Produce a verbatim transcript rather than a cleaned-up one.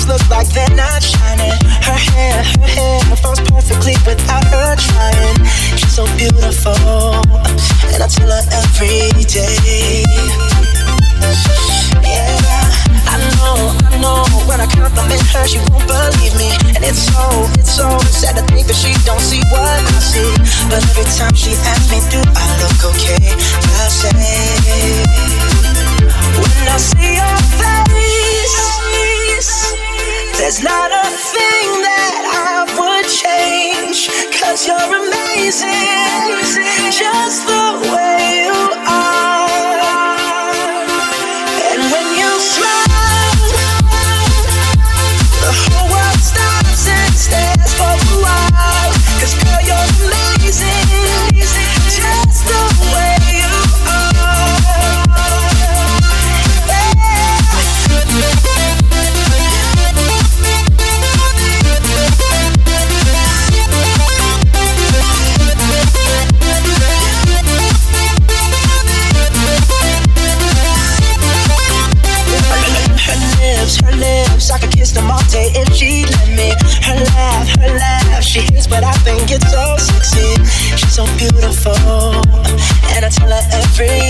diamonds look like they're not shining. Her hair, her hair falls perfectly without her trying. She's so beautiful, and I tell her every day. Yeah, I know, I know. When I compliment her, she won't believe me, and it's so, it's so sad to think that she don't see what I see. But every time she asks me, do I look okay? I say, when I see your face, there's not a thing that I would change, 'cause you're amazing, just the way you are. And when you smile, the whole world stops and stares for a while. 'Cause girl, you're amazing, just the way you are. Her lips, I could kiss them all day if she let me. Her laugh, her laugh, she hits, but I think it's so sexy. She's so beautiful, and I tell her every